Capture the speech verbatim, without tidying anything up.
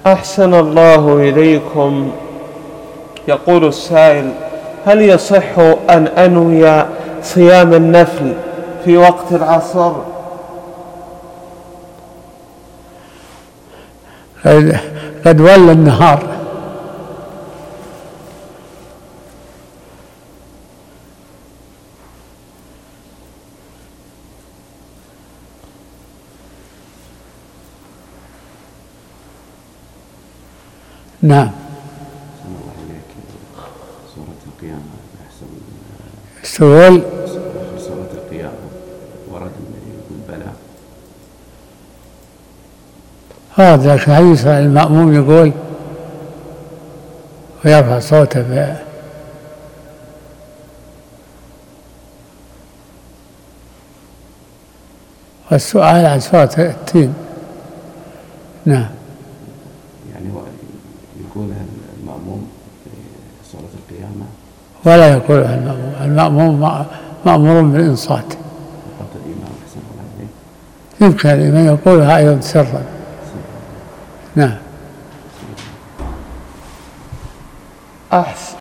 أحسن الله إليكم. يقول السائل: هل يصح أن أنوي صيام النفل في وقت العصر؟ قد ولى النهار. نعم. سورة القيامة أحسن. سؤال سورة القيامة ورد يقول بلى. هذا حديث المأموم يقول ويرفع صوته ب والسؤال عن سورة التين. نعم. يعني يقولها المأموم في سورة القيامة ولا يقولها المأموم. المأموم مأمور بالإنصات. قبل الإمام أحسن الله عليه. يمكن الإمام يقولها أيضا سرا. نعم. أحسن